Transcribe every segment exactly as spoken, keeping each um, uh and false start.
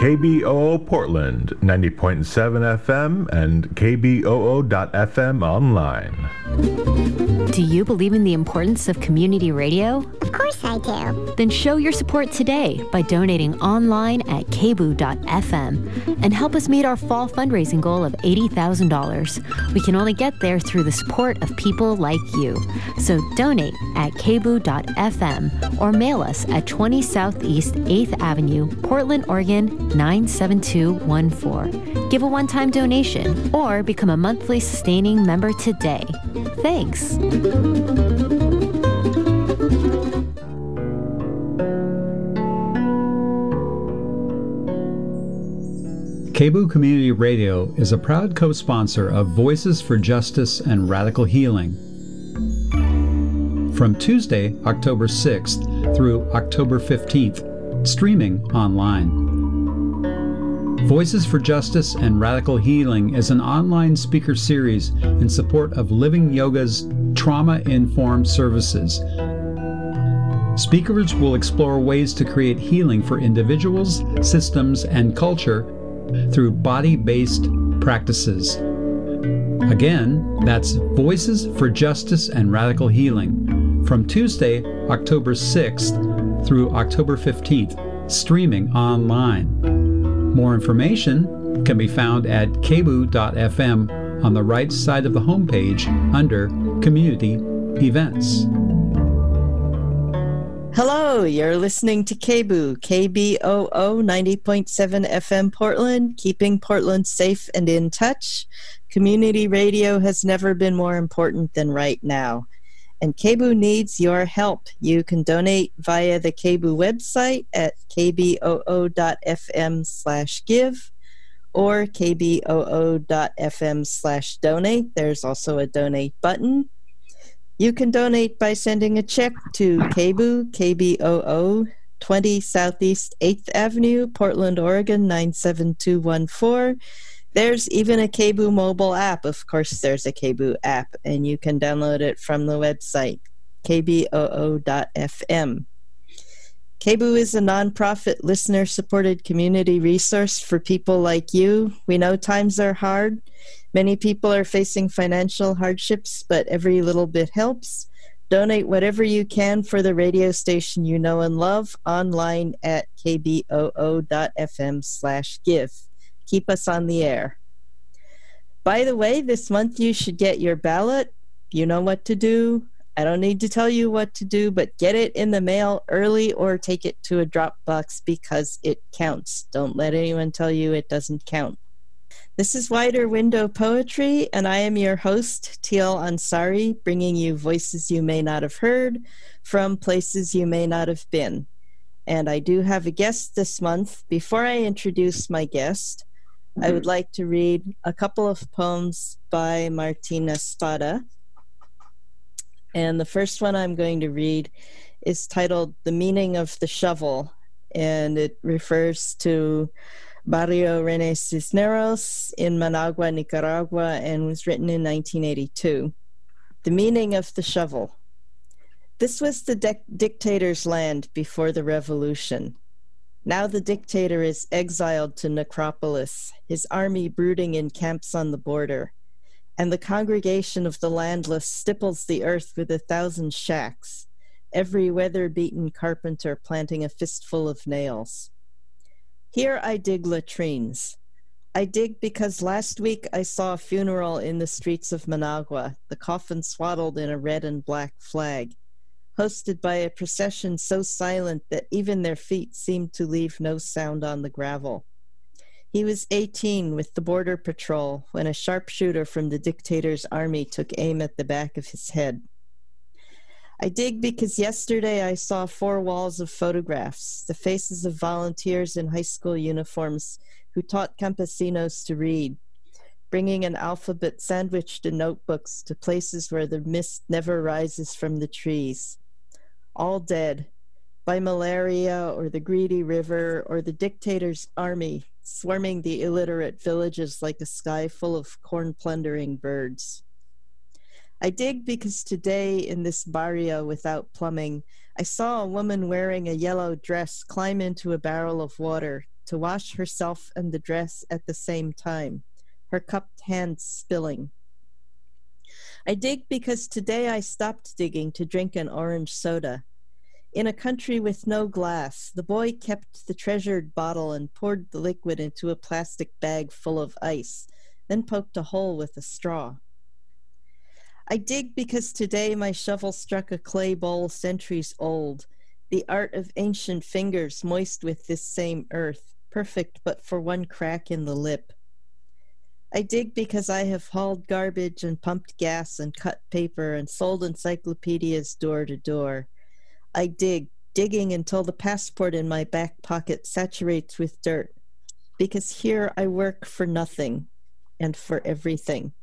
K B O O Portland, ninety point seven F M and K B O O dot F M online. Do you believe in the importance of community radio? Of course I do. Then show your support today by donating online at K B O O dot F M and help us meet our fall fundraising goal of eighty thousand dollars. We can only get there through the support of people like you. So donate at K B O O dot F M or mail us at twenty Southeast eighth Avenue, Portland, Oregon nine seven two one four. Give a one-time donation or become a monthly sustaining member today. Thanks. K B O O Community Radio is a proud co-sponsor of Voices for Justice and Radical Healing. From Tuesday, October sixth through October fifteenth, streaming online. Voices for Justice and Radical Healing is an online speaker series in support of Living Yoga's trauma-informed services. Speakers will explore ways to create healing for individuals, systems, and culture through body-based practices. Again, that's Voices for Justice and Radical Healing from Tuesday, October sixth through October fifteenth, streaming online. More information can be found at K B O O dot F M on the right side of the homepage under Community Events. Hello, you're listening to K B O O, K B O O ninety point seven F M Portland, keeping Portland safe and in touch. Community radio has never been more important than right now. And K B O O needs your help. You can donate via the K B O O website at K B O O dot F M slash give or K B O O dot F M slash donate. There's also a donate button. You can donate by sending a check to K B O O, K B O O, twenty Southeast eighth Avenue, Portland, Oregon nine seven two one four. There's even a K B O O mobile app. Of course, there's a K B O O app, and you can download it from the website, K B O O dot F M. K B O O is a nonprofit, listener-supported community resource for people like you. We know times are hard. Many people are facing financial hardships, but every little bit helps. Donate whatever you can for the radio station you know and love online at K B O O dot F M slash give. Keep us on the air. By the way, this month you should get your ballot. You know what to do. I don't need to tell you what to do, but get it in the mail early or take it to a drop box because it counts. Don't let anyone tell you it doesn't count. This is Wider Window Poetry, and I am your host, Teal Ansari, bringing you voices you may not have heard from places you may not have been. And I do have a guest this month. Before I introduce my guest, I would like to read a couple of poems by Martina Spada. And the first one I'm going to read is titled The Meaning of the Shovel, and it refers to Barrio René Cisneros in Managua, Nicaragua, and was written in nineteen eighty-two. The Meaning of the Shovel. This was the de- dictator's land before the revolution. Now the dictator is exiled to Necropolis, his army brooding in camps on the border, and the congregation of the landless stipples the earth with a thousand shacks, every weather-beaten carpenter planting a fistful of nails. Here I dig latrines. I dig because last week I saw a funeral in the streets of Managua, the coffin swaddled in a red and black flag, hosted by a procession so silent that even their feet seemed to leave no sound on the gravel. He was eighteen with the border patrol when a sharpshooter from the dictator's army took aim at the back of his head. I dig because yesterday I saw four walls of photographs, the faces of volunteers in high school uniforms who taught campesinos to read, bringing an alphabet sandwiched in notebooks to places where the mist never rises from the trees. All dead, by malaria or the greedy river or the dictator's army, swarming the illiterate villages like a sky full of corn-plundering birds. I dig because today in this barrio without plumbing, I saw a woman wearing a yellow dress climb into a barrel of water to wash herself and the dress at the same time, her cupped hands spilling. I dig because today I stopped digging to drink an orange soda. In a country with no glass, the boy kept the treasured bottle and poured the liquid into a plastic bag full of ice, then poked a hole with a straw. I dig because today my shovel struck a clay bowl centuries old, the art of ancient fingers moist with this same earth, perfect but for one crack in the lip. I dig because I have hauled garbage and pumped gas and cut paper and sold encyclopedias door to door. I dig, digging until the passport in my back pocket saturates with dirt, because here I work for nothing and for everything.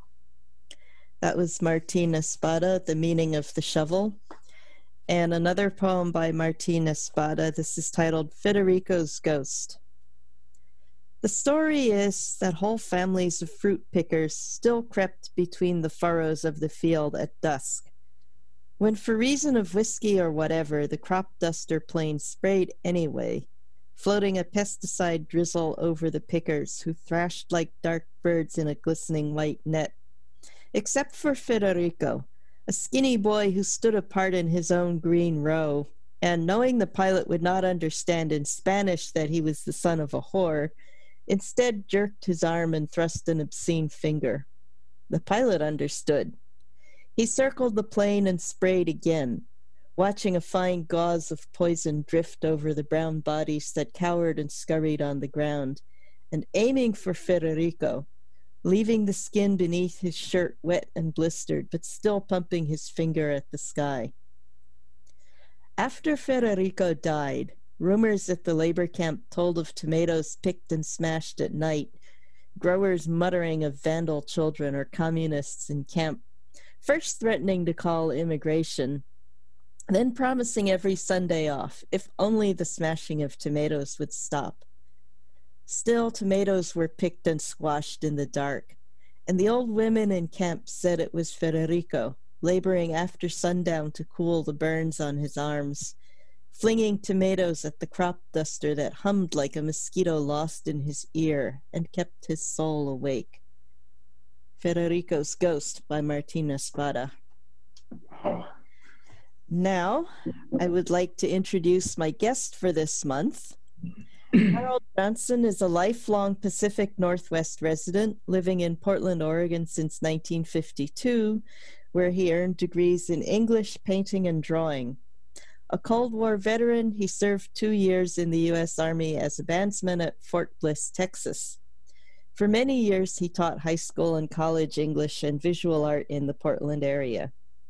That was Martín Espada, The Meaning of the Shovel. And another poem by Martín Espada. This is titled Federico's Ghost. The story is that whole families of fruit pickers still crept between the furrows of the field at dusk, when for reason of whiskey or whatever, the crop duster plane sprayed anyway, floating a pesticide drizzle over the pickers, who thrashed like dark birds in a glistening white net. Except for Federico, a skinny boy who stood apart in his own green row, and knowing the pilot would not understand in Spanish that he was the son of a whore, instead jerked his arm and thrust an obscene finger. The pilot understood. He circled the plane and sprayed again, watching a fine gauze of poison drift over the brown bodies that cowered and scurried on the ground, and aiming for Federico, leaving the skin beneath his shirt wet and blistered, but still pumping his finger at the sky. After Federico died, rumors at the labor camp told of tomatoes picked and smashed at night, growers muttering of vandal children or communists in camp, first threatening to call immigration, then promising every Sunday off, if only the smashing of tomatoes would stop. Still, tomatoes were picked and squashed in the dark, and the old women in camp said it was Federico, laboring after sundown to cool the burns on his arms, flinging tomatoes at the crop duster that hummed like a mosquito lost in his ear and kept his soul awake. Federico's Ghost by Martín Espada. Now, I would like to introduce my guest for this month. Harold Johnson is a lifelong Pacific Northwest resident, living in Portland, Oregon since nineteen fifty-two, where he earned degrees in English, painting, and drawing. A Cold War veteran, he served two years in the U S Army as a bandsman at Fort Bliss, Texas. For many years, he taught high school and college English and visual art in the Portland area.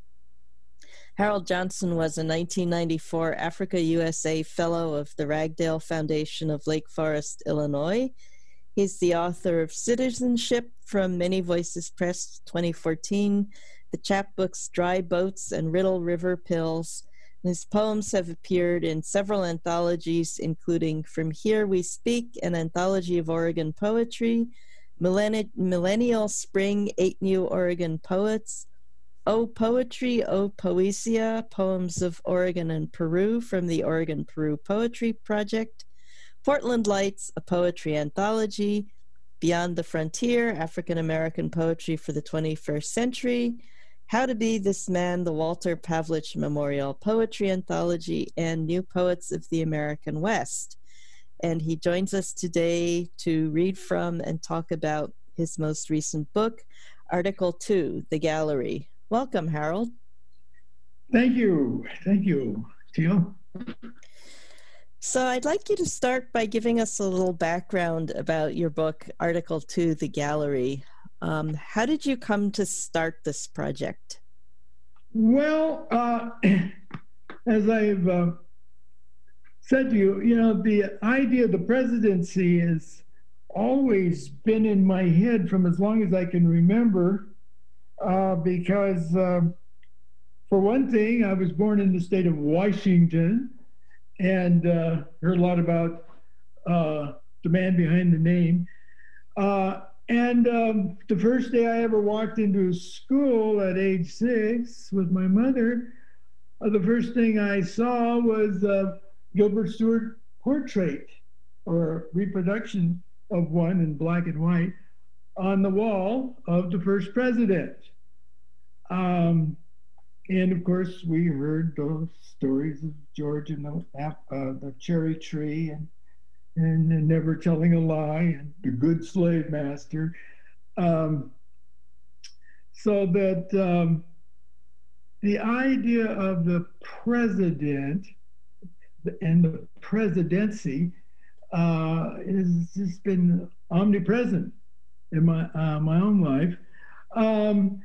Harold Johnson was a nineteen ninety-four Africa U S A Fellow of the Ragdale Foundation of Lake Forest, Illinois. He's the author of Citizenship from Many Voices Press twenty fourteen, the chapbooks Dry Boats and Riddle River Pills. His poems have appeared in several anthologies, including From Here We Speak, an anthology of Oregon poetry, Millenni- Millennial Spring, Eight New Oregon Poets, O Poetry, O Poesia, Poems of Oregon and Peru from the Oregon-Peru Poetry Project, Portland Lights, a poetry anthology, Beyond the Frontier, African American Poetry for the twenty-first Century, How to Be This Man, the Walter Pavlich Memorial Poetry Anthology, and New Poets of the American West. And he joins us today to read from and talk about his most recent book, Article two, The Gallery. Welcome, Harold. Thank you. Thank you, Teal. So I'd like you to start by giving us a little background about your book, Article two, The Gallery. Um, how did you come to start this project? Well, uh, as I've uh, said to you, you know, the idea of the presidency has always been in my head from as long as I can remember. Uh, because, uh, for one thing, I was born in the state of Washington and uh, heard a lot about uh, the man behind the name. Uh, and um, the first day I ever walked into school at age six with my mother, uh, the first thing I saw was uh, Gilbert Stuart portrait. or a reproduction of one in black and white on the wall of the first president. Um, and of course, we heard those stories of George and the, uh, the cherry tree and, and, and never telling a lie and the good slave master. Um, so that um, the idea of the president and the presidency uh, has just been omnipresent in my uh, my own life. Um,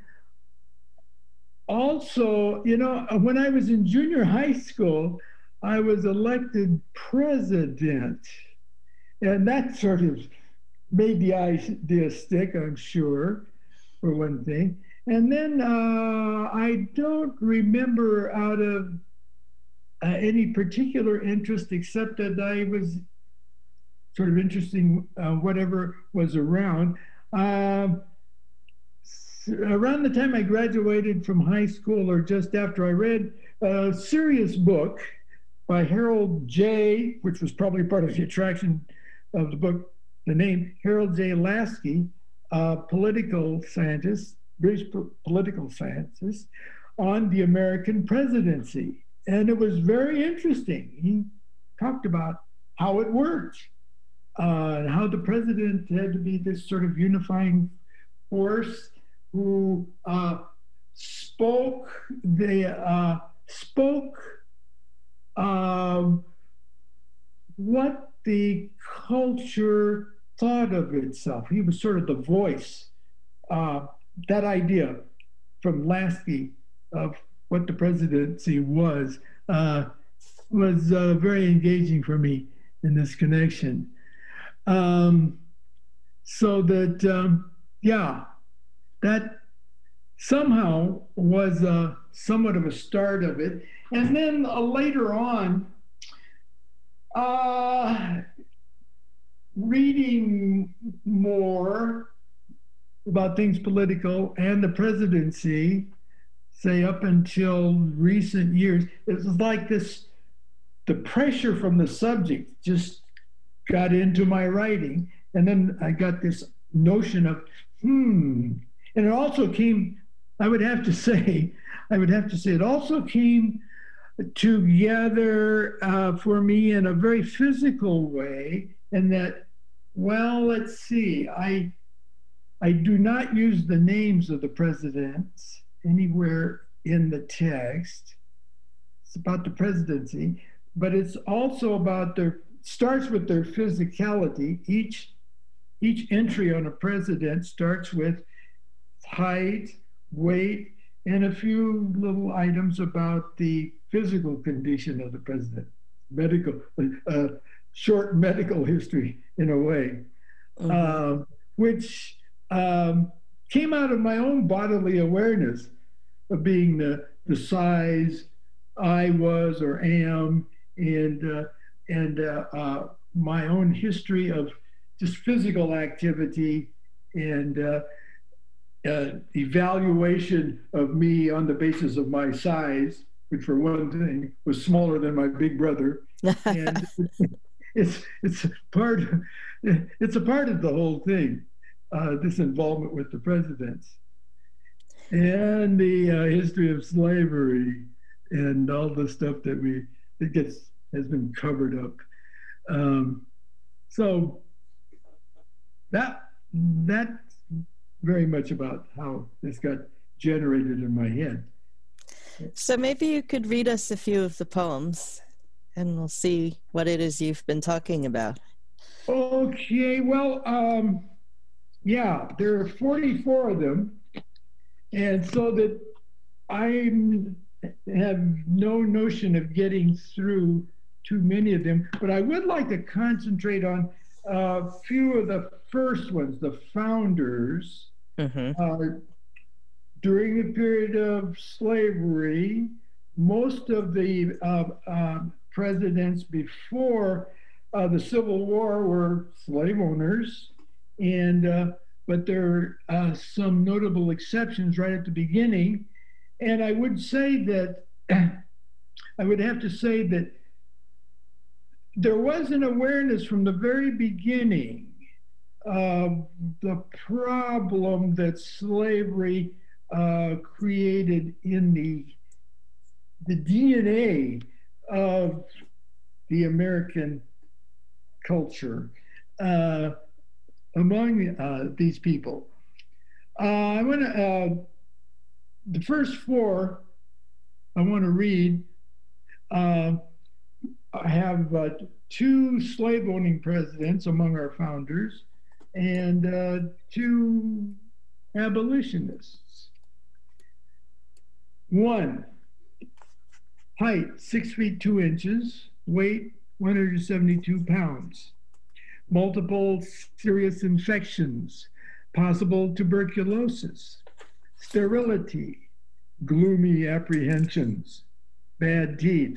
also, you know, when I was in junior high school, I was elected president, and that sort of made the idea stick, I'm sure, for one thing. And then uh, I don't remember out of uh, any particular interest, except that I was sort of interesting, uh, whatever was around. Uh, around the time I graduated from high school, or just after, I read a serious book by Harold J., which was probably part of the attraction of the book, the name Harold J. Lasky, a political scientist, British political scientist, on the American presidency. And it was very interesting. He talked about how it worked, uh, and how the president had to be this sort of unifying force who uh, spoke, they uh, spoke um, what the culture thought of itself. He was sort of the voice. Uh, that idea from Lasky of what the presidency was, uh, was uh, very engaging for me in this connection. Um, so that, um, yeah, that somehow was uh, somewhat of a start of it. And then uh, later on, uh, reading more about things political and the presidency, say up until recent years, it was like this, the pressure from the subject just got into my writing. And then I got this notion of, hmm, and it also came, I would have to say, I would have to say, it also came together uh, for me in a very physical way, in that, well, let's see, I, I do not use the names of the presidents anywhere in the text. It's about the presidency, but it's also about their, starts with their physicality. Each, each entry on a president starts with height, weight, and a few little items about the physical condition of the president, medical, uh, short medical history in a way, mm-hmm. uh, which um, came out of my own bodily awareness of being the, the size I was or am, and, uh, and uh, uh, my own history of just physical activity and uh, uh, evaluation of me on the basis of my size, which for one thing was smaller than my big brother. And it's it's part it's a part of the whole thing, uh, this involvement with the presidents and the uh, history of slavery and all the stuff that we that gets has been covered up. Um, so that that's very much about how this got generated in my head. So maybe you could read us a few of the poems and we'll see what it is you've been talking about. Okay, well, um, yeah, there are forty-four of them. And so that I have no notion of getting through too many of them, but I would like to concentrate on a few of the first ones, the founders. Mm-hmm. Uh, during the period of slavery, most of the uh, uh, presidents before uh, the Civil War were slave owners, and uh, but there are uh, some notable exceptions right at the beginning. And I would say that, I would have to say that there was an awareness from the very beginning of the problem that slavery uh, created in the, the D N A of the American culture uh, among uh, these people. Uh, I want to, uh, the first four I want to read. Uh, I have uh, two slave-owning presidents among our founders and uh, two abolitionists. One, height, six feet two inches, weight, one hundred seventy-two pounds. Multiple serious infections, possible tuberculosis, sterility, gloomy apprehensions, bad teeth.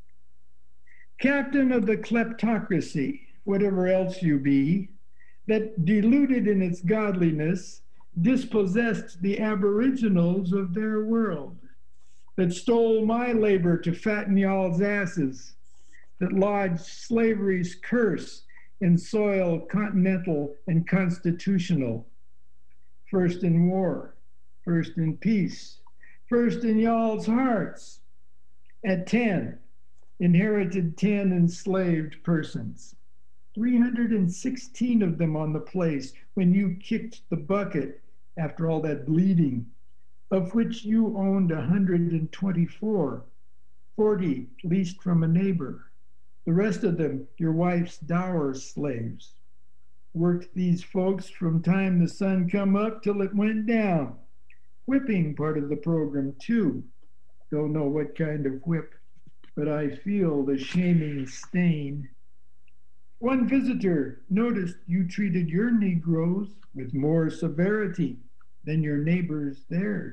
Captain of the kleptocracy, whatever else you be, that deluded in its godliness, dispossessed the aboriginals of their world, that stole my labor to fatten y'all's asses, that lodged slavery's curse in soil continental and constitutional, first in war, first in peace, first in y'all's hearts. At ten, inherited ten enslaved persons, three hundred sixteen of them on the place when you kicked the bucket after all that bleeding, of which you owned one hundred twenty-four, forty leased from a neighbor. The rest of them, your wife's dower slaves. Worked these folks from time the sun come up till it went down. Whipping part of the program too. Don't know what kind of whip, but I feel the shaming stain. One visitor noticed you treated your Negroes with more severity than your neighbors theirs.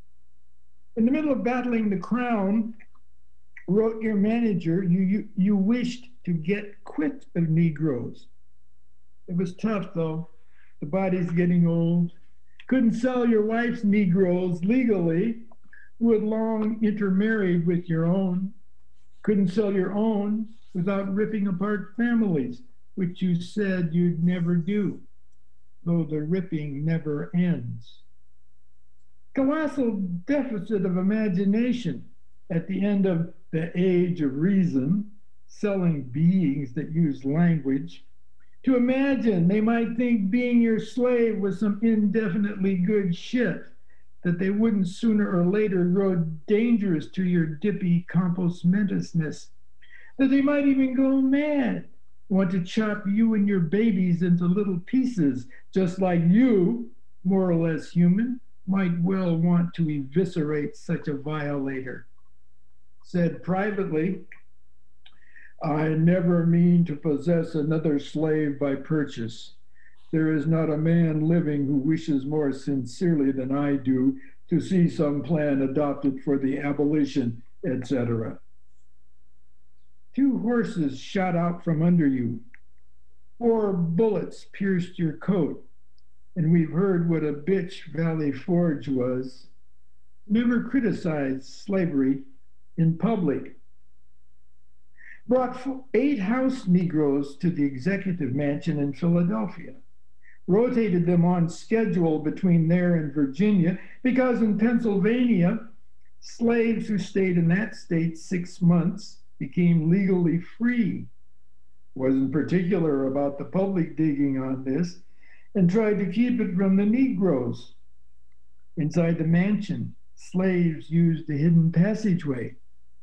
In the middle of battling the crown, wrote your manager, you, you, you wished to get quit of Negroes. It was tough though. The body's getting old. Couldn't sell your wife's Negroes legally, who had long intermarried with your own. Couldn't sell your own without ripping apart families, which you said you'd never do, though the ripping never ends. Colossal deficit of imagination at the end of the age of reason, selling beings that use language, to imagine they might think being your slave was some indefinitely good shit, that they wouldn't sooner or later grow dangerous to your dippy compos mentisness, that they might even go mad, want to chop you and your babies into little pieces, just like you, more or less human, might well want to eviscerate such a violator. Said privately, I never mean to possess another slave by purchase. There is not a man living who wishes more sincerely than I do to see some plan adopted for the abolition, et cetera. Two horses shot out from under you. Four bullets pierced your coat. And we've heard what a bitch Valley Forge was. Never criticized slavery in public. Brought eight house Negroes to the executive mansion in Philadelphia. Rotated them on schedule between there and Virginia because in Pennsylvania, slaves who stayed in that state six months became legally free. Wasn't particular about the public digging on this and tried to keep it from the Negroes. Inside the mansion, slaves used the hidden passageway.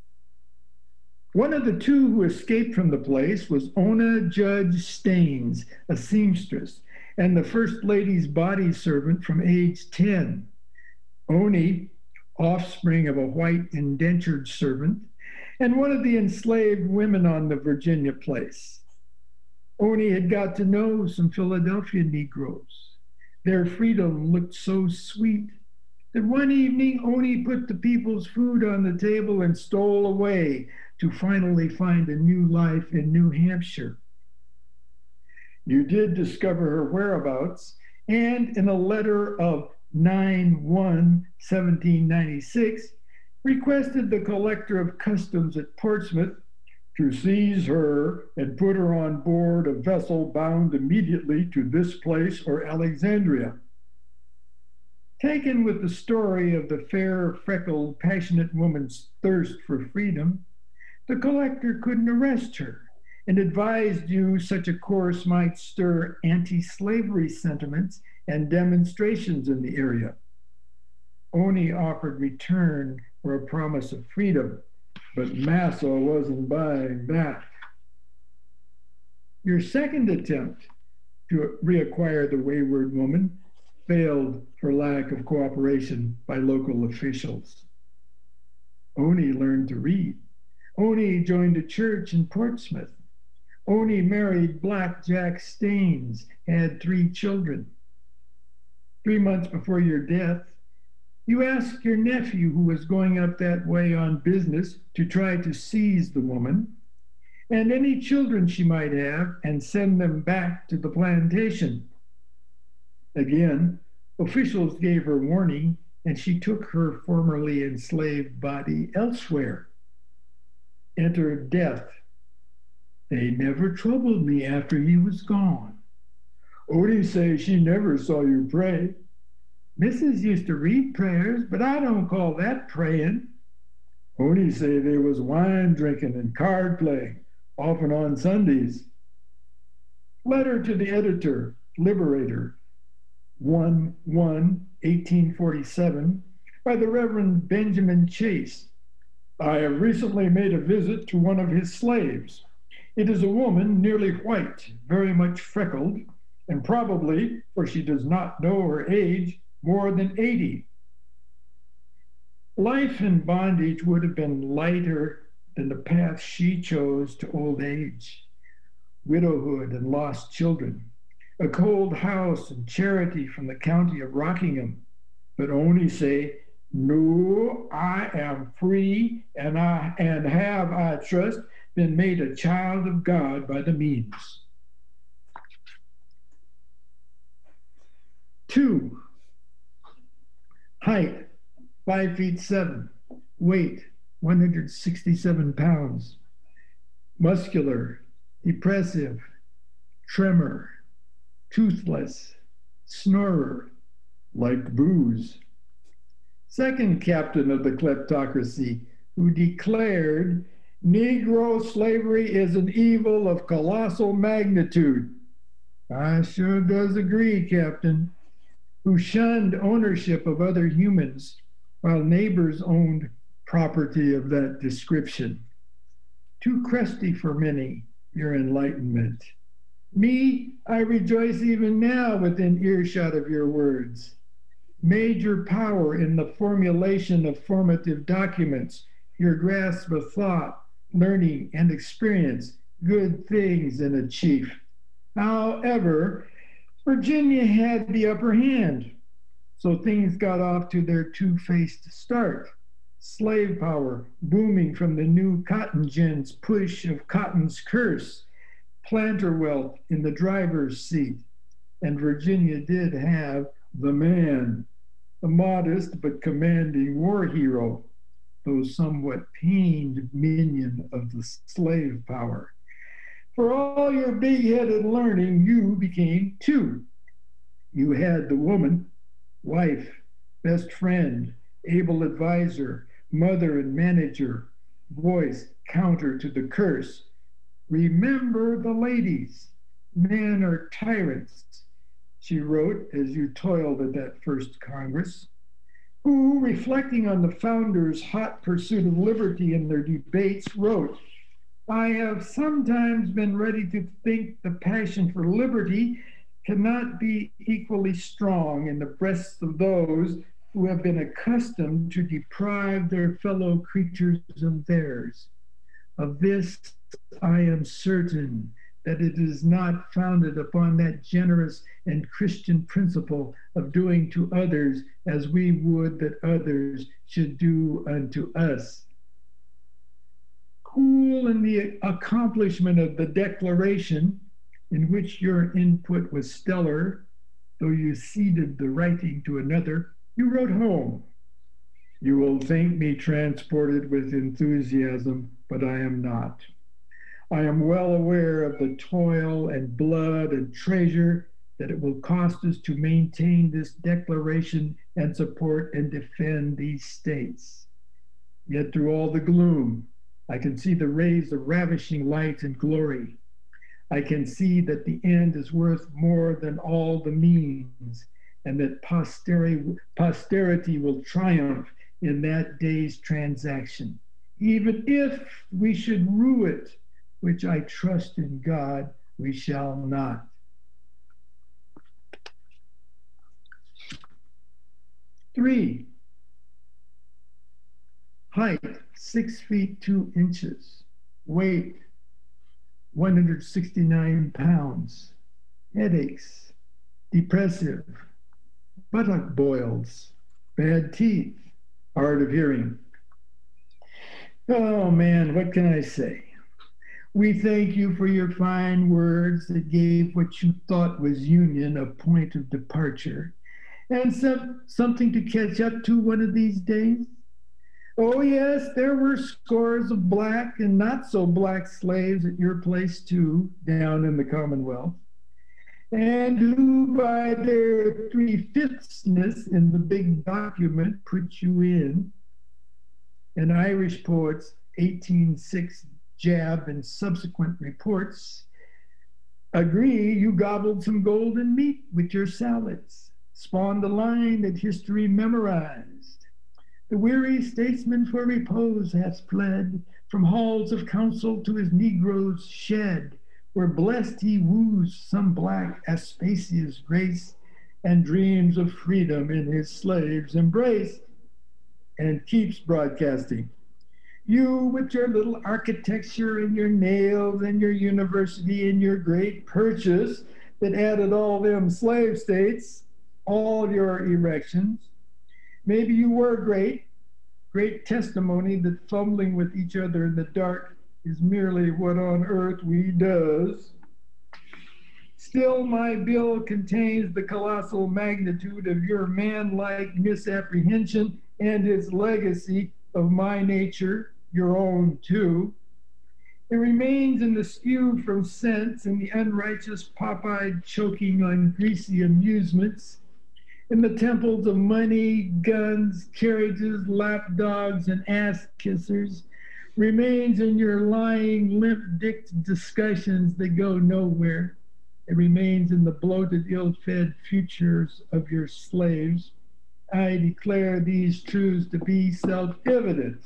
One of the two who escaped from the place was Ona Judge Staines, a seamstress, and the First Lady's body servant from age ten. Oni, offspring of a white indentured servant, and one of the enslaved women on the Virginia place. Oni had got to know some Philadelphia Negroes. Their freedom looked so sweet that one evening Oni put the people's food on the table and stole away to finally find a new life in New Hampshire. You did discover her whereabouts, and in a letter of nine one seventeen ninety-six, requested the collector of customs at Portsmouth to seize her and put her on board a vessel bound immediately to this place or Alexandria. Taken with the story of the fair, freckled, passionate woman's thirst for freedom, the collector couldn't arrest her and advised you such a course might stir anti-slavery sentiments and demonstrations in the area. Oni offered return for a promise of freedom, but Massa wasn't buying that. Your second attempt to reacquire the wayward woman failed for lack of cooperation by local officials. Oni learned to read. Oni joined a church in Portsmouth. Oni married Black Jack Staines, had three children. Three months before your death, you asked your nephew, who was going up that way on business, to try to seize the woman and any children she might have and send them back to the plantation. Again, officials gave her warning, and she took her formerly enslaved body elsewhere. Enter death. They never troubled me after he was gone. Oni say she never saw you pray. Missus used to read prayers, but I don't call that praying. Oni say there was wine drinking and card playing, often on Sundays. Letter to the editor, Liberator, one one eighteen forty-seven, by the Reverend Benjamin Chase. I have recently made a visit to one of his slaves. It is a woman nearly white, very much freckled, and probably, for she does not know her age, more than eighty. Life in bondage would have been lighter than the path she chose to old age, widowhood and lost children, a cold house and charity from the county of Rockingham, but only say, no, I am free, and I and have, I trust, been made a child of God by the means. Two, height, five feet seven, weight, one hundred sixty-seven pounds, muscular, depressive, tremor, toothless, snorer, like booze. Second captain of the kleptocracy, who declared Negro slavery is an evil of colossal magnitude. I sure does agree, Captain. Who shunned ownership of other humans while neighbors owned property of that description. Too crusty for many, your enlightenment. Me, I rejoice even now within earshot of your words. Major power in the formulation of formative documents, your grasp of thought, learning, and experience, good things in a chief. However, Virginia had the upper hand, so things got off to their two-faced start. Slave power booming from the new cotton gin's push of Cotton's curse, planter wealth in the driver's seat, and Virginia did have the man, a modest but commanding war hero, though somewhat pained minion of the slave power. For all your big-headed learning, you became two. You had the woman, wife, best friend, able advisor, mother and manager, voice counter to the curse. Remember the ladies. Men are tyrants, she wrote as you toiled at that first Congress, who, reflecting on the founders' hot pursuit of liberty in their debates, wrote, I have sometimes been ready to think the passion for liberty cannot be equally strong in the breasts of those who have been accustomed to deprive their fellow creatures of theirs. Of this I am certain, that it is not founded upon that generous and Christian principle of doing to others as we would that others should do unto us. Cool in the accomplishment of the Declaration, in which your input was stellar, though you ceded the writing to another, you wrote home. You will think me transported with enthusiasm, but I am not. I am well aware of the toil and blood and treasure that it will cost us to maintain this declaration and support and defend these states. Yet through all the gloom, I can see the rays of ravishing light and glory. I can see that the end is worth more than all the means, and that posterity, posterity will triumph in that day's transaction, even if we should rue it, which I trust in God we shall not. Three, height, six feet, two inches, weight, one hundred sixty-nine pounds, headaches, depressive, buttock boils, bad teeth, hard of hearing. Oh man, what can I say? We thank you for your fine words that gave what you thought was union a point of departure and some, something to catch up to one of these days. Oh yes, there were scores of black and not so black slaves at your place too, down in the Commonwealth, and who by their three-fifthsness in the big document put you in. An Irish poet's eighteen six jab and subsequent reports agree you gobbled some golden meat with your salads, spawned a line that history memorized. The weary statesman for repose hath fled from halls of council to his Negro's shed, where blessed he woos some black Aspasia's grace and dreams of freedom in his slave's embrace, and keeps broadcasting. You with your little architecture and your nails and your university and your great purchase that added all them slave states, all your erections. Maybe you were great, great testimony that fumbling with each other in the dark is merely what on earth we does. Still, my bill contains the colossal magnitude of your man-like misapprehension and its legacy of my nature, your own too. It remains in the skew from sense and the unrighteous pop-eyed choking on greasy amusements, in the temples of money, guns, carriages, lapdogs, and ass-kissers, remains in your lying, limp-dicked discussions that go nowhere. It remains in the bloated, ill-fed futures of your slaves. I declare these truths to be self-evident.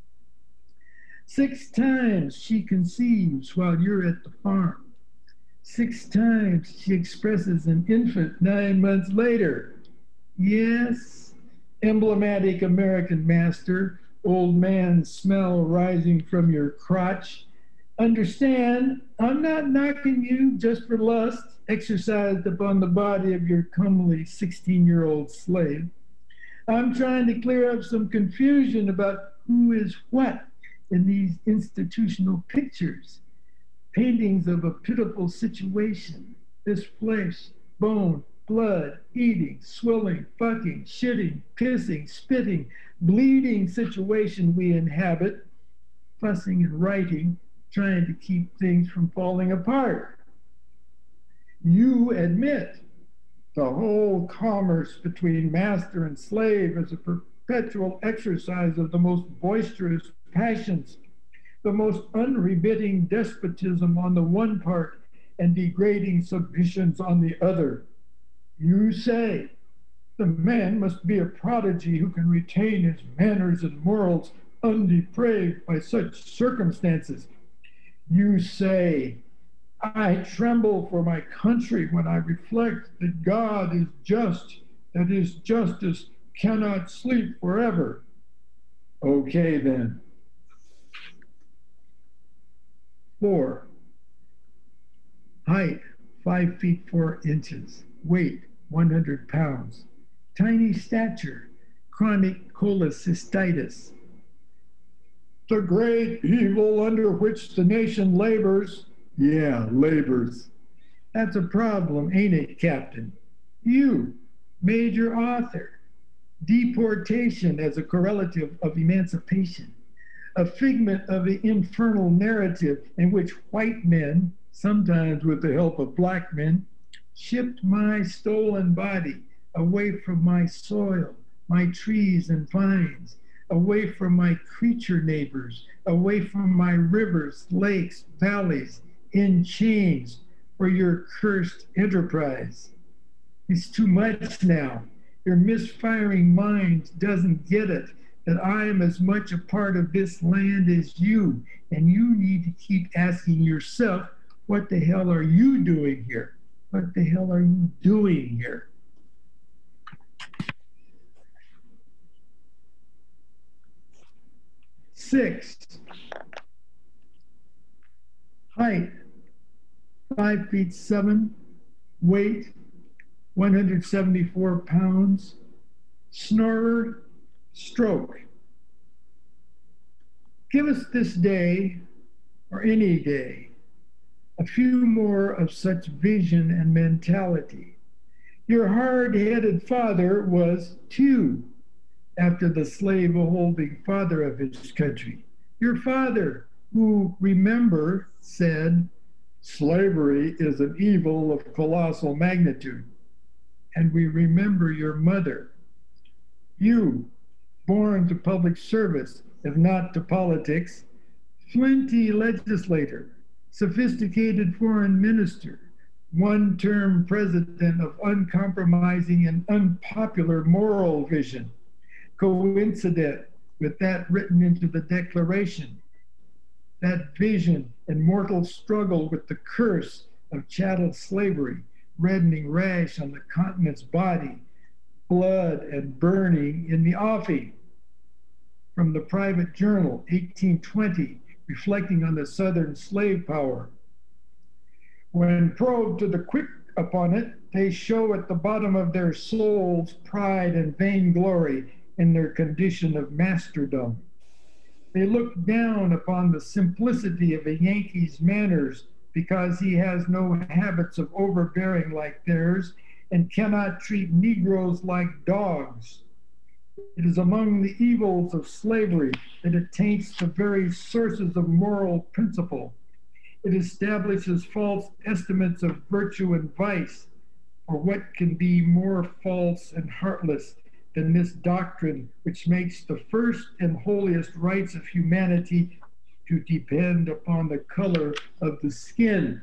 Six times she conceives while you're at the farm. Six times she expresses an infant nine months later. Yes, emblematic American master, old man smell rising from your crotch. Understand, I'm not knocking you just for lust exercised upon the body of your comely sixteen-year-old slave. I'm trying to clear up some confusion about who is what in these institutional pictures, paintings of a pitiful situation, this flesh, bone, blood, eating, swilling, fucking, shitting, pissing, spitting, bleeding situation we inhabit, fussing and writing, trying to keep things from falling apart. You admit the whole commerce between master and slave is a perpetual exercise of the most boisterous passions, the most unremitting despotism on the one part and degrading submissions on the other. You say the man must be a prodigy who can retain his manners and morals undepraved by such circumstances. You say, I tremble for my country when I reflect that God is just, that his justice cannot sleep forever. Okay, then. Four, height, five feet, four inches, weight, one hundred pounds, tiny stature, chronic cholecystitis. The great evil under which the nation labors. Yeah, labors. That's a problem, ain't it, Captain? You, major author, deportation as a correlative of emancipation, a figment of the infernal narrative in which white men, sometimes with the help of black men, shipped my stolen body away from my soil, my trees and vines, away from my creature neighbors, away from my rivers, lakes, valleys, in chains for your cursed enterprise. It's too much now. Your misfiring mind doesn't get it, that I am as much a part of this land as you, and you need to keep asking yourself, what the hell are you doing here? What the hell are you doing here? Six, height, five feet seven, weight, one hundred seventy-four pounds, snorer, stroke. Give us this day, or any day, a few more of such vision and mentality. Your hard-headed father was too, after the slave-holding father of his country. Your father, who, remember, said, slavery is an evil of colossal magnitude. And we remember your mother. You, born to public service, if not to politics, flinty legislator, sophisticated foreign minister, one-term president of uncompromising and unpopular moral vision, coincident with that written into the Declaration, that vision and mortal struggle with the curse of chattel slavery, reddening rash on the continent's body, blood and burning in the offing. From the Private Journal, eighteen twenty, reflecting on the Southern slave power. When probed to the quick upon it, they show at the bottom of their souls pride and vainglory in their condition of masterdom. They look down upon the simplicity of a Yankee's manners because he has no habits of overbearing like theirs and cannot treat Negroes like dogs. It is among the evils of slavery that it taints the very sources of moral principle. It establishes false estimates of virtue and vice, for what can be more false and heartless than this doctrine which makes the first and holiest rights of humanity to depend upon the color of the skin.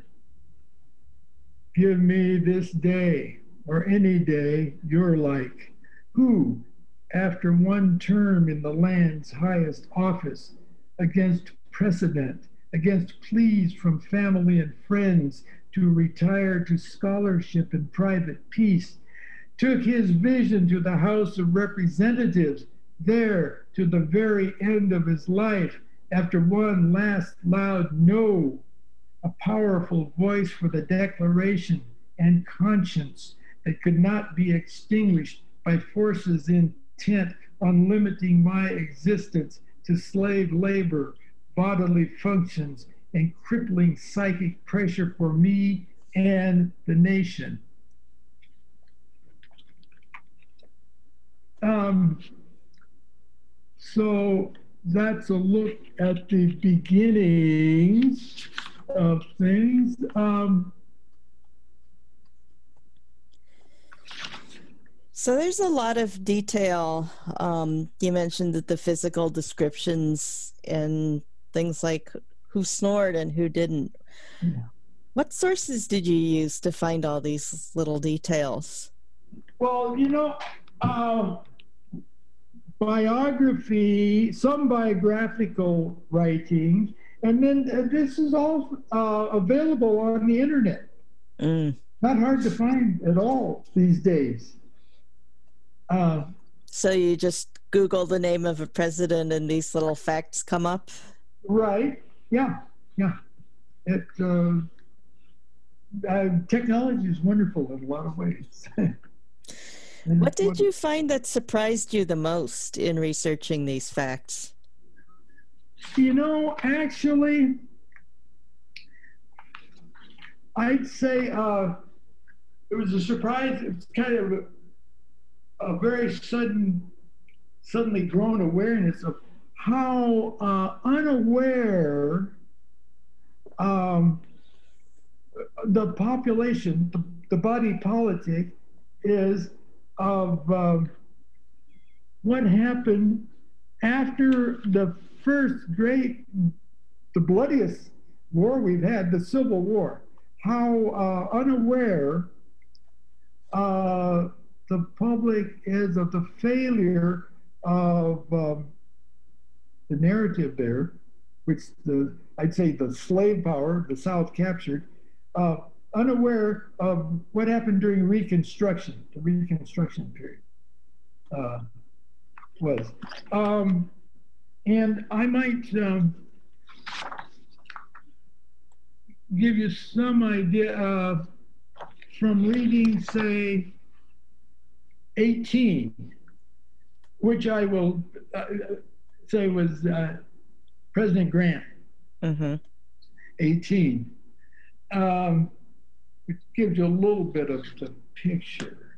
Give me this day, or any day you're like, who, after one term in the land's highest office, against precedent, against pleas from family and friends to retire to scholarship and private peace, took his vision to the House of Representatives, there to the very end of his life, after one last loud no, a powerful voice for the Declaration and conscience that could not be extinguished by forces intent on limiting my existence to slave labor, bodily functions, and crippling psychic pressure for me and the nation. Um, so that's a look at the beginnings of things. Um, So there's a lot of detail. Um, you mentioned that the physical descriptions and things like who snored and who didn't. Yeah. What sources did you use to find all these little details? Well, you know, uh, biography, some biographical writing, and then uh, this is all uh, available on the internet. Mm. Not hard to find at all these days. Uh, So you just Google the name of a president and these little facts come up? right, yeah, yeah. It, uh, uh, technology is wonderful in a lot of ways. What did you find that surprised you the most in researching these facts? You know, actually, I'd say uh, it was a surprise. It's kind of a, a very sudden, suddenly grown awareness of how uh, unaware um, the population, the, the body politic, is of um, what happened after the first great, the bloodiest war we've had, the Civil War. How uh, unaware uh, the public is of the failure of um, the narrative there, which the I'd say the slave power, the South captured, uh, unaware of what happened during Reconstruction, the Reconstruction period uh, was. Um, and I might um, give you some idea uh, from reading, say, eighteen, which I will uh, say was uh, President Grant, mm-hmm. eighteen, um, which gives you a little bit of the picture.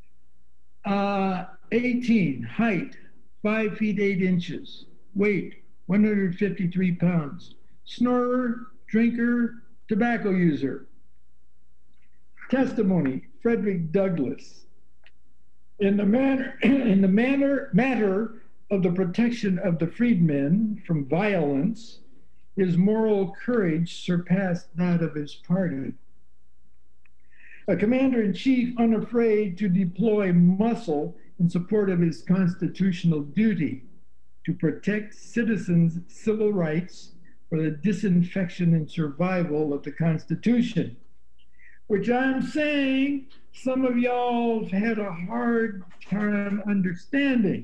Uh, eighteen, height, five feet eight inches, weight, one hundred fifty-three pounds, snorer, drinker, tobacco user. Testimony, Frederick Douglass. In the manner, in the manner, matter of the protection of the freedmen from violence, his moral courage surpassed that of his party. A commander-in-chief unafraid to deploy muscle in support of his constitutional duty to protect citizens' civil rights for the disinfection and survival of the Constitution, which I'm saying some of y'all have had a hard time understanding.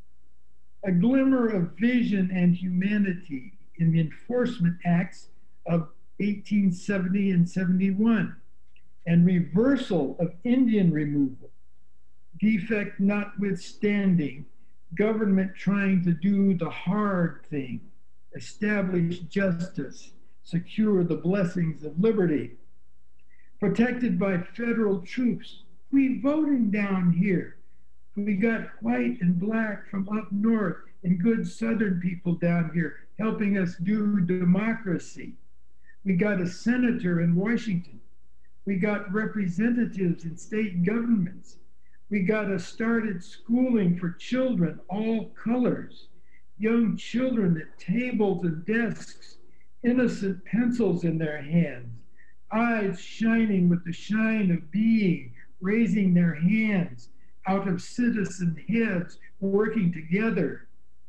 A glimmer of vision and humanity in the enforcement acts of eighteen seventy and seventy-one, and reversal of Indian removal, defect notwithstanding, government trying to do the hard thing, establish justice, secure the blessings of liberty, protected by federal troops. We voting down here. We got white and black from up north and good Southern people down here helping us do democracy. We got a senator in Washington. We got representatives in state governments. We got a started schooling for children, all colors, young children at tables and desks, innocent pencils in their hands, eyes shining with the shine of being, raising their hands out of citizen heads, working together,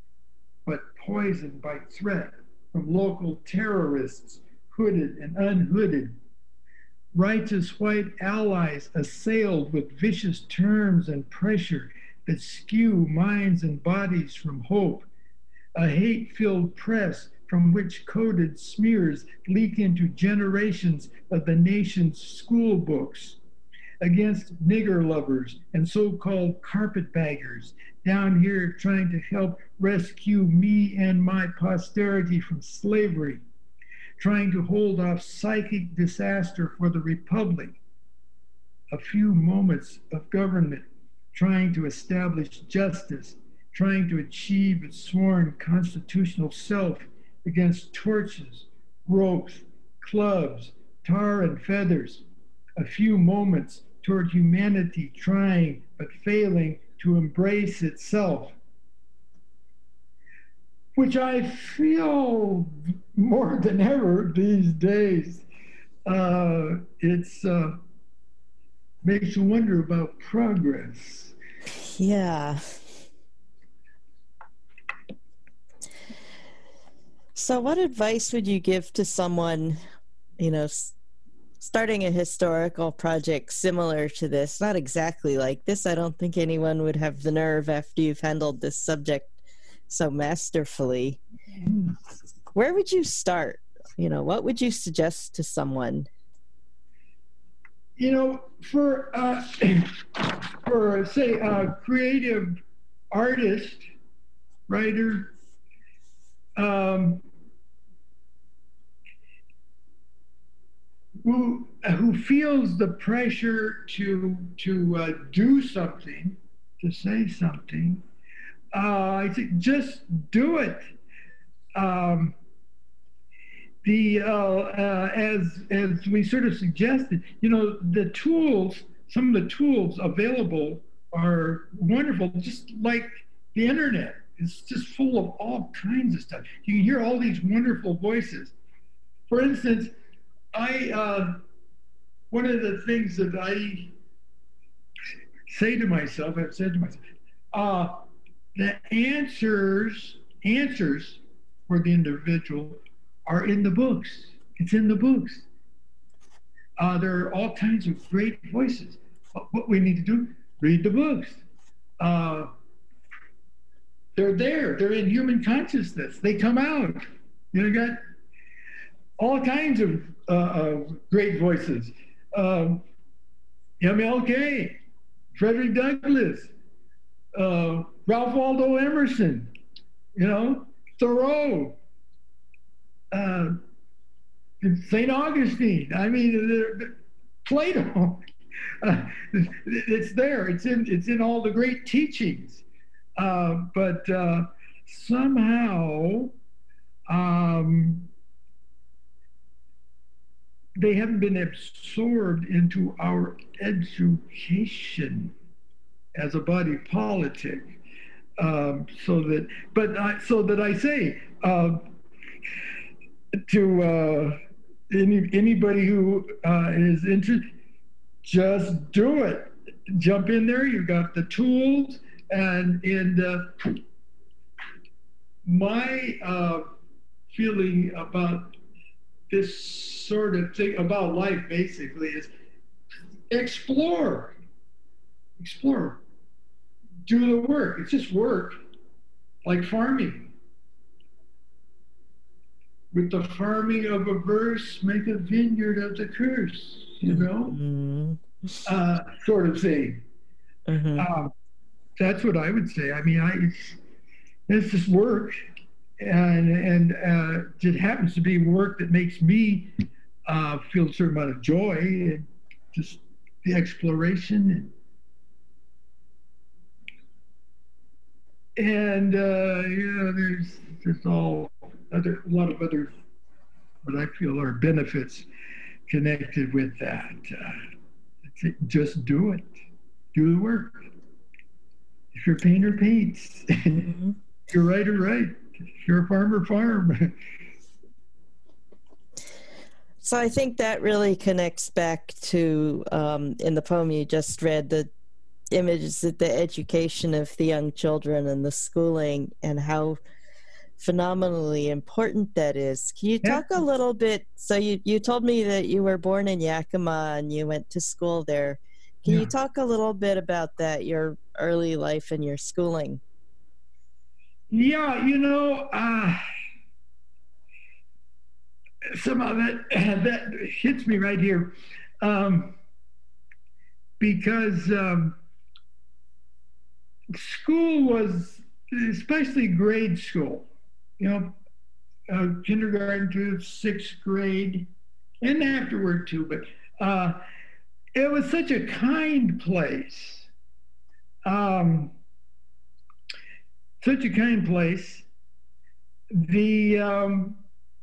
but poisoned by threat from local terrorists, hooded and unhooded. Righteous white allies assailed with vicious terms and pressure that skew minds and bodies from hope. A hate-filled press from which coded smears leak into generations of the nation's school books, against nigger lovers and so-called carpetbaggers down here trying to help rescue me and my posterity from slavery, trying to hold off psychic disaster for the republic. A few moments of government trying to establish justice, trying to achieve its sworn constitutional self against torches, ropes, clubs, tar and feathers. A few moments toward humanity trying but failing to embrace itself, which I feel more than ever these days. Uh, it's uh, makes you wonder about progress. Yeah. So what advice would you give to someone, you know, starting a historical project similar to this, not exactly like this? I don't think anyone would have the nerve after you've handled this subject so masterfully. Where would you start? You know, what would you suggest to someone? You know, for, uh, for say, a creative artist, writer, um, who who feels the pressure to to uh, do something, to say something, Uh, I think just do it. Um, the uh, uh, as as we sort of suggested, you know, the tools, some of the tools available are wonderful. Just like the internet, it's just full of all kinds of stuff. You can hear all these wonderful voices. For instance, I uh, one of the things that I say to myself, I've said to myself, uh, the answers answers for the individual are in the books. It's in the books. Uh, there are all kinds of great voices. What we need to do, read the books. Uh, they're there. They're in human consciousness. They come out. You know, got all kinds of uh, uh, great voices. Um, M L K, Frederick Douglass, uh, Ralph Waldo Emerson, you know, Thoreau, uh, Saint Augustine. I mean, they're, they're, Plato. Uh, it's there. It's in. It's in all the great teachings. Uh, but uh, somehow um, they haven't been absorbed into our education as a body politic. Um, so that, but I, so that I say uh, to uh, any anybody who uh, is interested, just do it. Jump in there. You've got the tools, and and uh, my uh, feeling about this sort of thing about life basically is explore, explore, do the work. It's just work, like farming. With the farming of a verse, make a vineyard of the curse, you know, mm-hmm. uh, sort of thing. Mm-hmm. Um, that's what I would say. I mean, I it's, it's just work. And and uh, it happens to be work that makes me uh, feel a certain amount of joy, and just the exploration. And, and uh, you know, there's there's all other a lot of other what I feel are benefits connected with that. Uh, just do it, do the work. If you're a painter, paints. Mm-hmm. If you're a writer, write. If you're a farmer, farm. So I think that really connects back to, um, in the poem you just read, the images of the education of the young children and the schooling and how phenomenally important that is. Can you talk a little bit, so you, you told me that you were born in Yakima and you went to school there. Can yeah. you talk a little bit about that, your early life and your schooling? Yeah, you know, uh, somehow that that hits me right here, um, because um, school was, especially grade school, you know, uh, kindergarten to sixth grade, and afterward too, but uh, it was such a kind place. Um, Such a kind place. The um,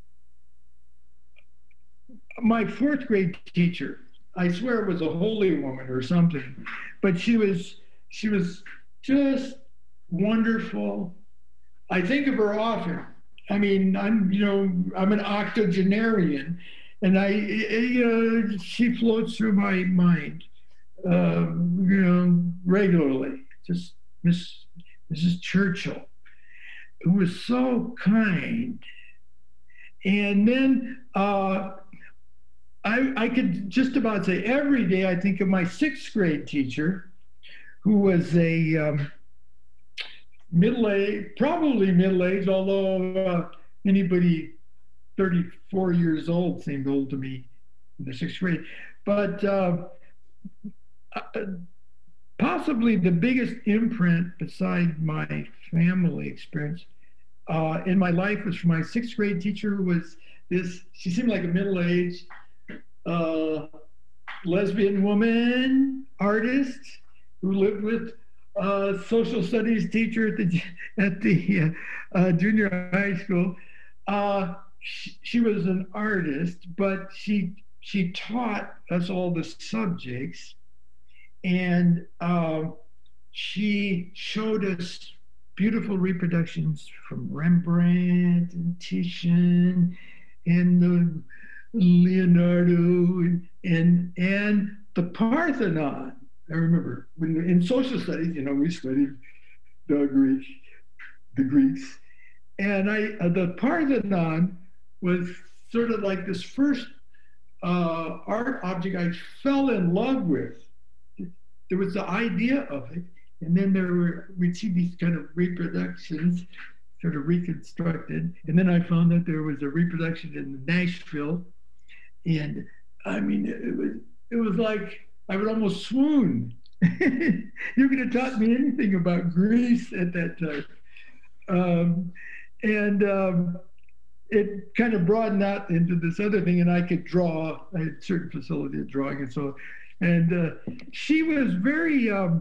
my fourth grade teacher, I swear it was a holy woman or something, but she was she was just wonderful. I think of her often. I mean, I'm you know I'm an octogenarian, and I you know she floats through my mind, uh, you know, regularly. Just Miss. Missus Churchill, who was so kind. And then uh, I, I could just about say every day I think of my sixth grade teacher, who was a um, middle-aged, probably middle-aged, although uh, anybody thirty-four years old seemed old to me in the sixth grade. But uh, uh, possibly the biggest imprint beside my family experience uh, in my life was from my sixth grade teacher. Was this, she seemed like a middle-aged uh, lesbian woman, artist, who lived with uh, social studies teacher at the at the uh, uh, junior high school. Uh, she, she was an artist, but she she taught us all the subjects, and um, she showed us beautiful reproductions from Rembrandt and Titian and the Leonardo and, and and the Parthenon. I remember when in social studies, you know, we studied the Greek, the Greeks, and I uh, the Parthenon was sort of like this first uh, art object I fell in love with. There was the idea of it, and then there were we'd see these kind of reproductions, sort of reconstructed, and then I found that there was a reproduction in Nashville, and I mean it was it was like I would almost swoon. You could have taught me anything about Greece at that time. Um, and um, it kind of broadened out into this other thing, and I could draw. I had certain facility of drawing, and so, and uh, she was very, um,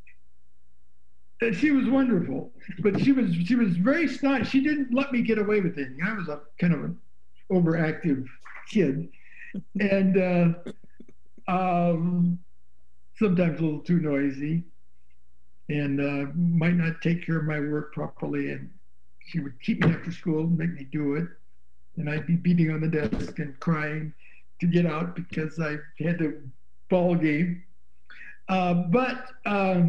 she was wonderful, but she was she was very snotty. She didn't let me get away with anything. I was a kind of an overactive kid, and uh, um, sometimes a little too noisy, and uh, might not take care of my work properly. And she would keep me after school and make me do it. And I'd be beating on the desk and crying to get out because I had a ball game. Uh, but um,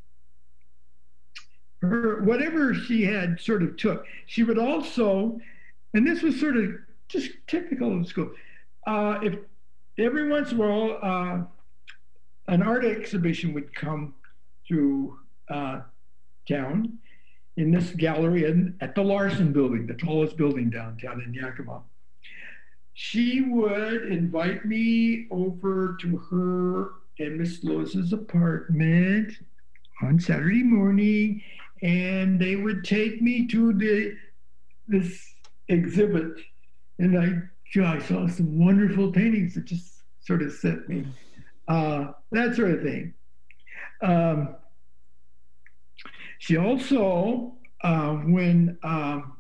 her, whatever she had sort of took, she would also, and this was sort of just typical of school, uh, if every once in a while, uh, an art exhibition would come through uh, town in this gallery and at the Larson Building, the tallest building downtown in Yakima. She would invite me over to her and Miss Lewis's apartment on Saturday morning, and they would take me to the this exhibit, and I, I saw some wonderful paintings that just sort of set me. Uh, that sort of thing. Um, she also, uh, when um,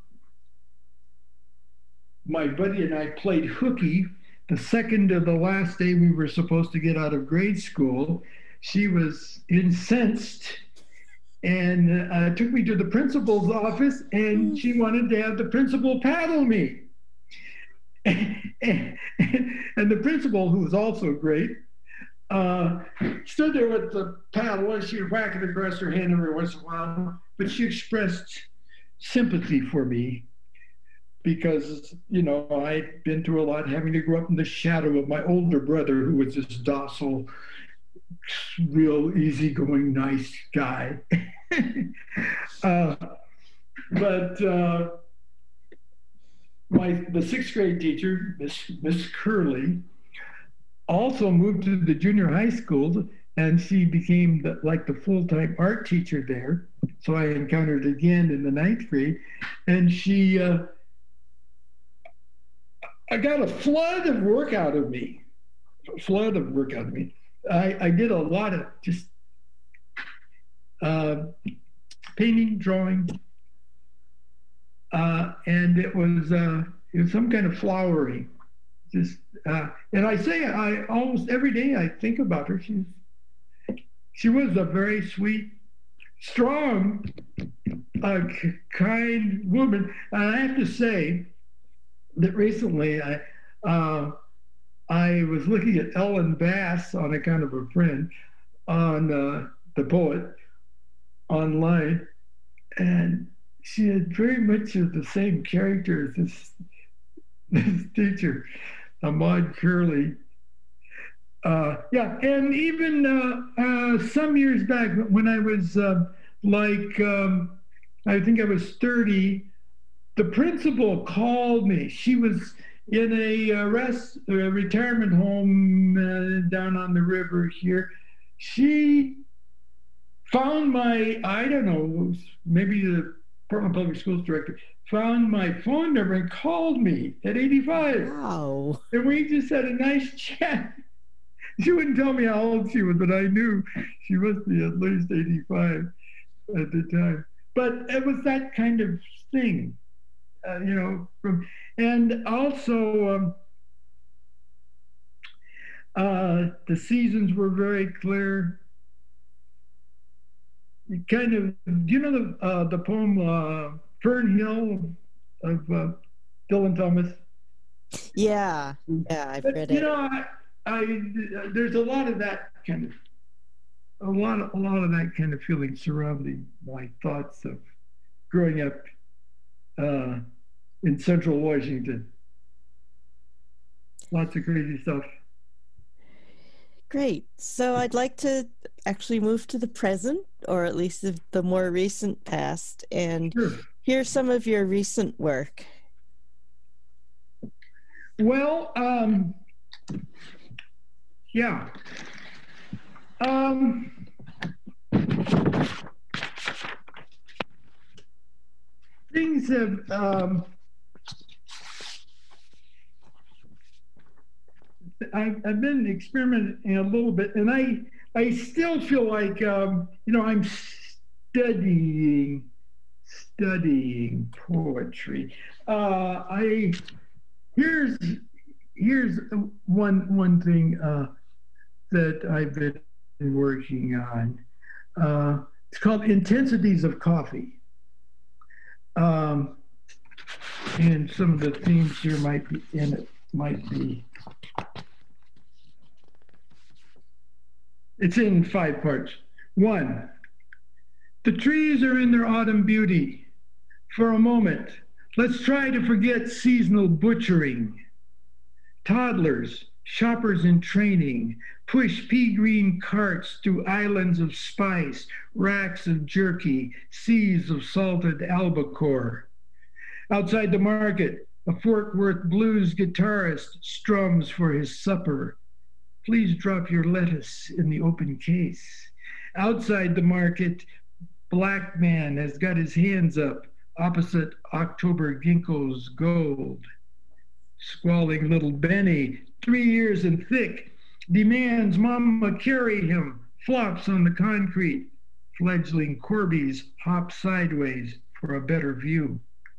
my buddy and I played hooky, the second to the last day we were supposed to get out of grade school, she was incensed and uh, took me to the principal's office, and she wanted to have the principal paddle me. And, and, and the principal, who was also great, Uh, stood there with the paddle, and she'd whack it across her hand every once in a while, but she expressed sympathy for me because, you know, I'd been through a lot, having to grow up in the shadow of my older brother, who was this docile, real easygoing, nice guy. uh, but uh, my the sixth grade teacher, Miss Miss Curley, also moved to the junior high school, and she became the, like the full-time art teacher there. So I encountered her again in the ninth grade, and she, uh, I got a flood of work out of me, a flood of work out of me. I, I did a lot of just uh, painting, drawing, uh, and it was, uh, it was some kind of flowering. Just uh, and I say I almost every day I think about her. She's she was a very sweet, strong, uh, kind woman. And I have to say that recently I uh, I was looking at Ellen Bass on account of a friend on uh, the poet online, and she had very much of the same character as this this teacher. Ahmad Curley. Uh, yeah, and even uh, uh, some years back when I was uh, like, um, I think I was thirty, the principal called me. She was in a, uh, rest, a retirement home uh, down on the river here. She found my, I don't know, maybe the Portland Public Schools director, found my phone number and called me at eighty-five. Wow. And we just had a nice chat. she wouldn't tell me how old she was, but I knew she must be at least eighty-five at the time. But it was that kind of thing, uh, you know. From and also um, uh, the seasons were very clear. You kind of, do you know the uh, the poem uh, Fern Hill of uh, Dylan Thomas? Yeah, yeah, I've but, read you it. You know, I, I there's a lot of that kind of a lot of a lot of that kind of feeling surrounding my thoughts of growing up uh, in Central Washington. Lots of crazy stuff. Great. So I'd like to actually move to the present, or at least the, the more recent past, and Sure. hear some of your recent work. Well, um, yeah. Um, things have um, I've, I've been experimenting a little bit, and I I still feel like um, you know I'm studying studying poetry. Uh, I here's here's one one thing uh, that I've been working on. Uh, it's called Intensities of Coffee. Um, and some of the themes here might be in it, might be. It's in five parts. One, the trees are in their autumn beauty. For a moment, let's try to forget seasonal butchering. Toddlers, shoppers in training, push pea green carts through islands of spice, racks of jerky, seas of salted albacore. Outside the market, a Fort Worth blues guitarist strums for his supper. Please drop your lettuce in the open case. Outside the market, black man has got his hands up opposite October ginkgo's gold. Squalling little Benny, three years and thick, demands Mama carry him, flops on the concrete. Fledgling Corbies hop sideways for a better view.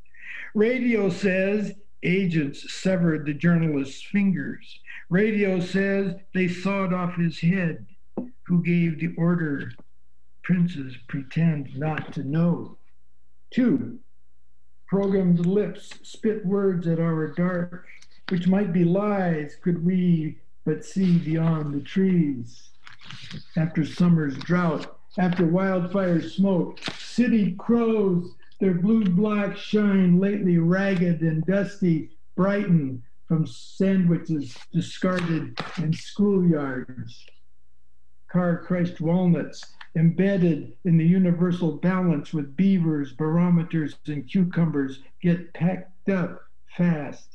Radio says agents severed the journalist's fingers. Radio says they sawed off his head. Who gave the order? Princes pretend not to know. Two, programmed lips spit words at our dark, which might be lies could we but see beyond the trees. After summer's drought, after wildfire smoke, city crows, their blue-black shine lately ragged and dusty, brighten from sandwiches discarded in schoolyards. Car-crushed walnuts embedded in the universal balance with beavers, barometers, and cucumbers get packed up fast.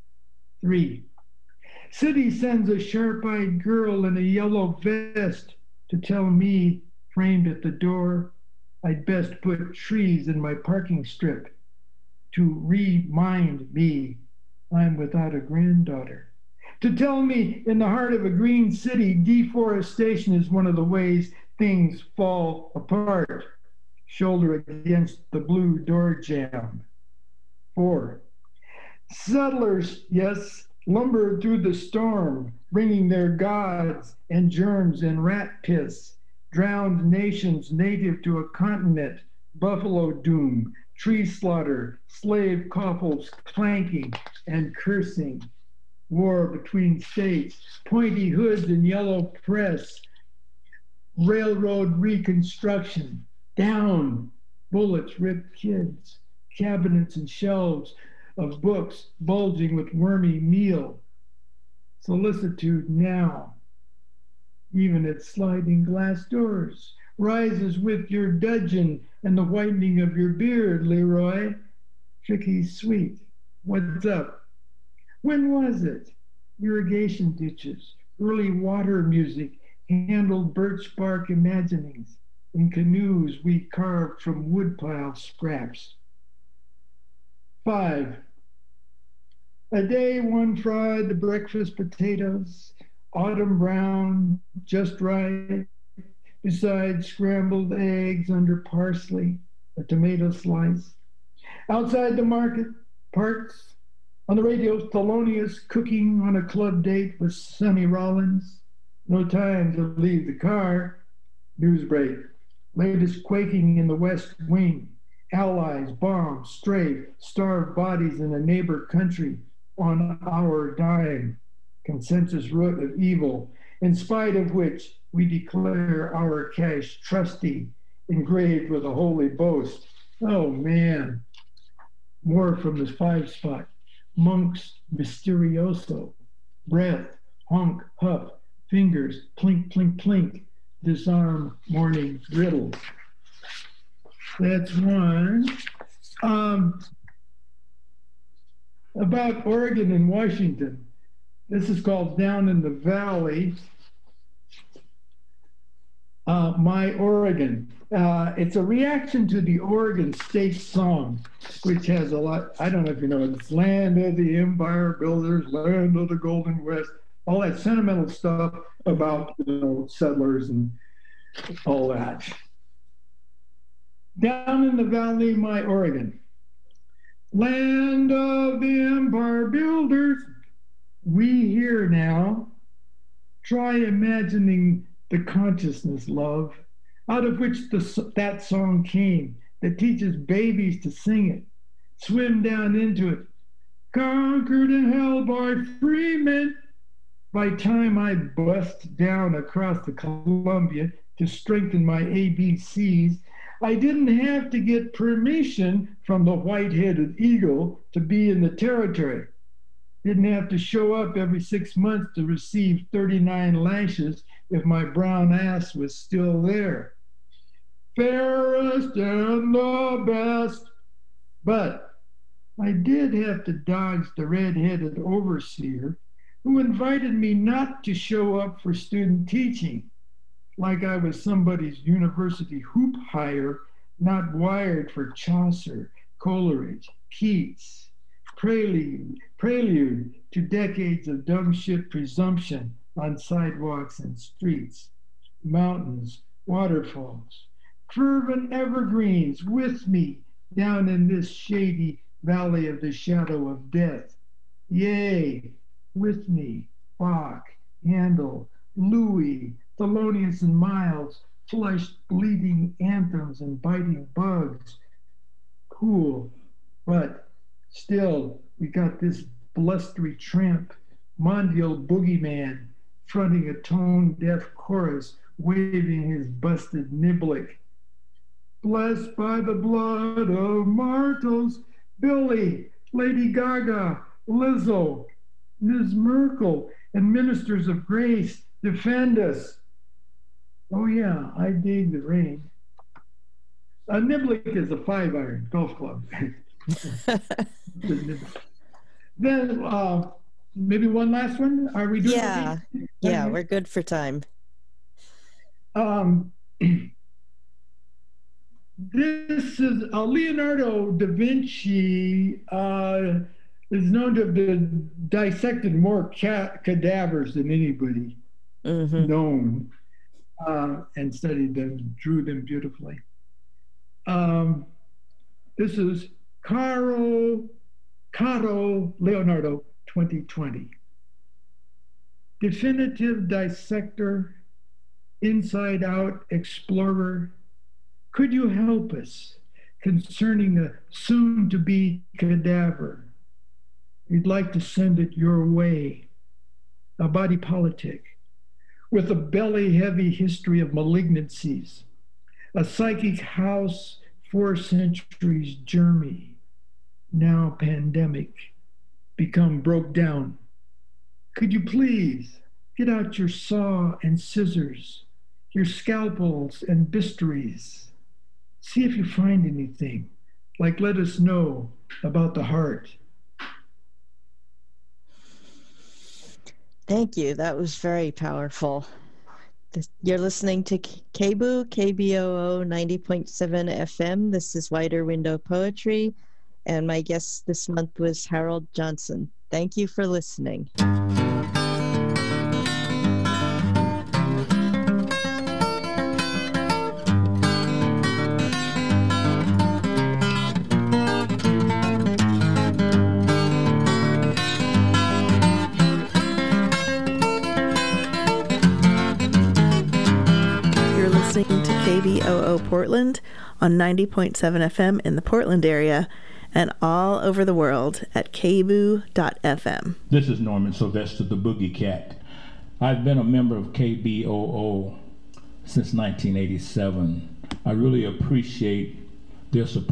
Three, city sends a sharp-eyed girl in a yellow vest to tell me, framed at the door, I'd best put trees in my parking strip to remind me I'm without a granddaughter. To tell me in the heart of a green city, deforestation is one of the ways things fall apart. Shoulder against the blue door jamb. Four, settlers, yes, lumber through the storm, bringing their gods and germs and rat piss. Drowned nations native to a continent, buffalo doom, tree slaughter, slave coffles clanking and cursing. War between states, pointy hoods and yellow press, railroad reconstruction, down, bullets rip kids, cabinets and shelves of books bulging with wormy meal. Solicitude now, even at sliding glass doors, rises with your dudgeon and the whitening of your beard, Leroy. Tricky sweet, what's up? When was it? Irrigation ditches, early water music, handled birch bark imaginings, in canoes we carved from woodpile scraps. Five, a day one fried the breakfast potatoes, autumn brown, just right, beside scrambled eggs under parsley, a tomato slice. Outside the market, parks. On the radio, Thelonious cooking on a club date with Sonny Rollins. No time to leave the car. Newsbreak. Latest quaking in the West Wing. Allies, bombs, strafe, starved bodies in a neighbor country on our dime. Consensus root of evil, in spite of which we declare our cash trusty, engraved with a holy boast. Oh man. More from this five spot. Monks Mysterioso. Breath, honk, huff, fingers, plink, plink, plink. Disarm morning riddles. That's one. Um, about Oregon and Washington. This is called Down in the Valley. Uh, My Oregon. Uh, it's a reaction to the Oregon State song, which has a lot, I don't know if you know it, it's land of the empire builders, land of the golden west, all that sentimental stuff about, you know, settlers and all that. Down in the valley, my Oregon. Land of the empire builders, we here now. Try imagining the consciousness, love, out of which the, that song came, that teaches babies to sing it, swim down into it. Conquered in hell by free men. By time I bust down across the Columbia to strengthen my A B Cs, I didn't have to get permission from the white-headed eagle to be in the territory. Didn't have to show up every six months to receive thirty-nine lashes if my brown ass was still there. Fairest and the best. But I did have to dodge the red-headed overseer who invited me not to show up for student teaching, like I was somebody's university hoop hire, not wired for Chaucer, Coleridge, Keats. Prelude, prelude to decades of dumb shit presumption on sidewalks and streets, mountains, waterfalls, fervent evergreens with me down in this shady valley of the shadow of death. Yea, with me, Bach, Handel, Louis, Thelonious and Miles, flushed bleeding anthems and biting bugs. Cool, but still, we got this blustery tramp, mondial boogeyman, fronting a tone-deaf chorus, waving his busted niblick. Blessed by the blood of martyrs, Billy, Lady Gaga, Lizzo, Miz Merkel, and ministers of grace, defend us. Oh yeah, I dig the rain. A niblick is a five-iron golf club. Then uh, maybe one last one. Are we doing? Yeah, okay? Yeah, we're good for time. Um, this is uh, Leonardo da Vinci uh, is known to have dissected more ca- cadavers than anybody mm-hmm. known, uh, and studied them, drew them beautifully. Um, this is Caro, Caro Leonardo, twenty twenty. Definitive dissector, inside out explorer, could you help us concerning a soon-to-be cadaver? We'd like to send it your way. A body politic with a belly-heavy history of malignancies, a psychic house four centuries germy, now pandemic, become broke down. Could you please get out your saw and scissors, your scalpels and bistouries? See if you find anything, like let us know about the heart. Thank you. That was very powerful. You're listening to K B O, K B O O ninety point seven F M. This is Wider Window Poetry, and my guest this month was Harold Johnson. Thank you for listening. B O O Portland on ninety point seven F M in the Portland area and all over the world at k b o o dot f m. This is Norman Sylvester, the Boogie Cat. I've been a member of K B O O since nineteen eighty-seven. I really appreciate their support.